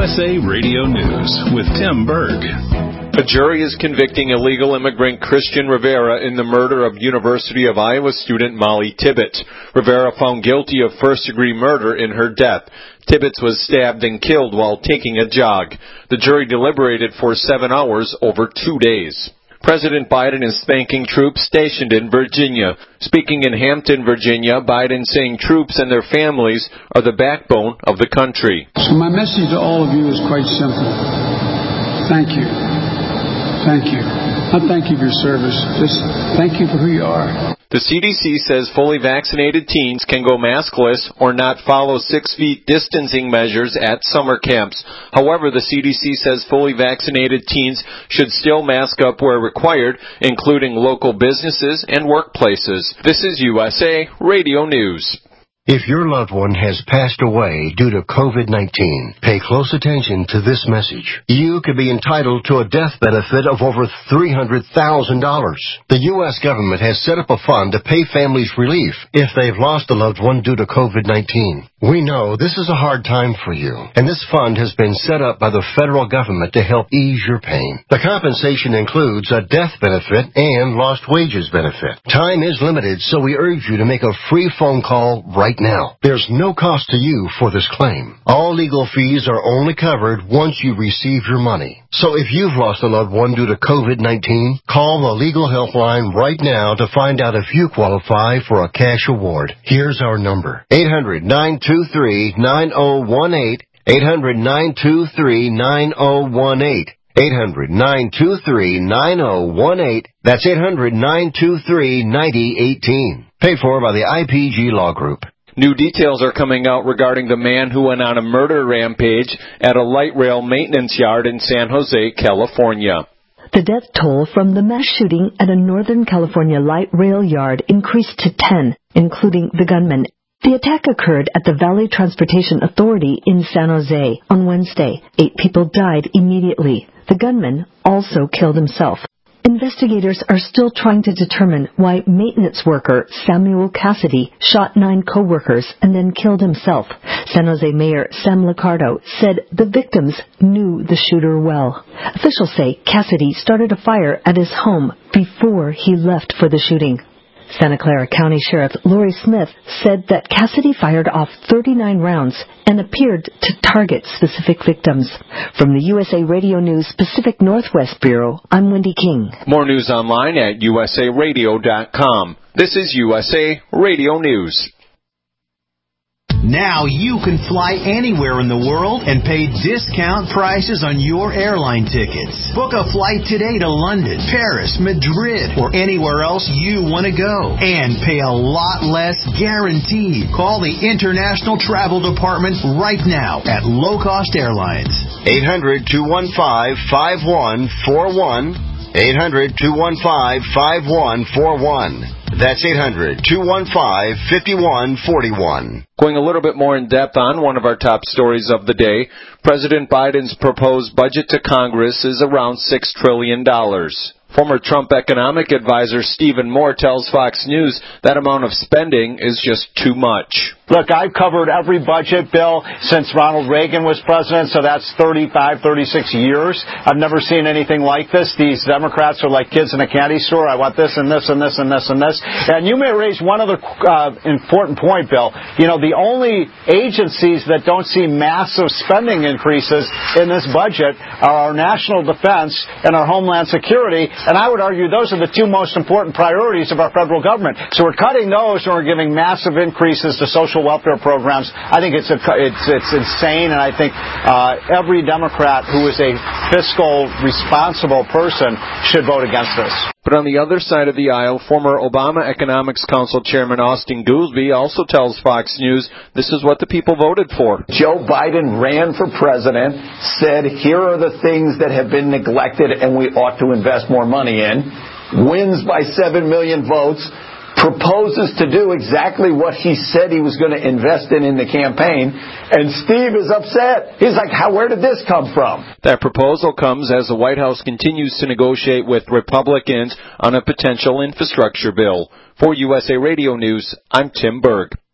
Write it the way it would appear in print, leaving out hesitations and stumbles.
USA Radio News with Tim Berg. A jury is convicting illegal immigrant Christian Rivera in the murder of University of Iowa student Molly Tibbetts. Rivera found guilty of first-degree murder in her death. Tibbetts was stabbed and killed while taking a jog. The jury deliberated for 7 hours over 2 days. President Biden is thanking troops stationed in Virginia. Speaking in Hampton, Virginia, Biden saying troops and their families are the backbone of the country. So my message to all of you is quite simple. Thank you. Thank you. Not thank you for your service. Just thank you for who you are. The CDC says fully vaccinated teens can go maskless or not follow 6 feet distancing measures at summer camps. However, the CDC says fully vaccinated teens should still mask up where required, including local businesses and workplaces. This is USA Radio News. If your loved one has passed away due to COVID-19, pay close attention to this message. You could be entitled to a death benefit of over $300,000. The U.S. government has set up a fund to pay families relief if they've lost a loved one due to COVID-19. We know this is a hard time for you, and this fund has been set up by the federal government to help ease your pain. The compensation includes a death benefit and lost wages benefit. Time is limited, so we urge you to make a free phone call right now. There's no cost to you for this claim. All legal fees are only covered once you receive your money. So if you've lost a loved one due to COVID-19, call the legal helpline right now to find out if you qualify for a cash award. Here's our number. 800-923-9018. 800-923-9018. 800-923-9018. That's 800-923-9018. Paid for by the IPG Law Group. New details are coming out regarding the man who went on a murder rampage at a light rail maintenance yard in San Jose, California. The death toll from the mass shooting at a Northern California light rail yard increased to 10, including the gunman. The attack occurred at the Valley Transportation Authority in San Jose on Wednesday. 8 people died immediately. The gunman also killed himself. Investigators are still trying to determine why maintenance worker Samuel Cassidy shot 9 co-workers and then killed himself. San Jose Mayor Sam Liccardo said the victims knew the shooter well. Officials say Cassidy started a fire at his home before he left for the shooting. Santa Clara County Sheriff Lori Smith said that Cassidy fired off 39 rounds and appeared to target specific victims. From the USA Radio News Pacific Northwest Bureau, I'm Wendy King. More news online at usaradio.com. This is USA Radio News. Now you can fly anywhere in the world and pay discount prices on your airline tickets. Book a flight today to London, Paris, Madrid, or anywhere else you want to go. And pay a lot less guaranteed. Call the International Travel Department right now at Low Cost Airlines. 800-215-5141. 800-215-5141. That's 800-215-5141. Going a little bit more in depth on one of our top stories of the day, President Biden's proposed budget to Congress is around $6 trillion. Former Trump economic advisor Stephen Moore tells Fox News that amount of spending is just too much. Look, I've covered every budget bill since Ronald Reagan was president, so that's 35, 36 years. I've never seen anything like this. These Democrats are like kids in a candy store. I want this and this and this and this and this. And you may raise one other important point, Bill. You know, the only agencies that don't see massive spending increases in this budget are our national defense and our homeland security. And I would argue those are the 2 most important priorities of our federal government. So we're cutting those and we're giving massive increases to social welfare programs. I think it's insane, and I think every Democrat who is a fiscal responsible person should vote against this. But on the other side of the aisle, former Obama Economics Council Chairman Austin Goolsbee also tells Fox News this is what the people voted for. Joe Biden ran for president, said here are the things that have been neglected and we ought to invest more money in, wins by 7 million votes, proposes to do exactly what he said he was going to invest in the campaign, and Steve is upset. He's like, where did this come from? That proposal comes as the White House continues to negotiate with Republicans on a potential infrastructure bill. For USA Radio News, I'm Tim Berg.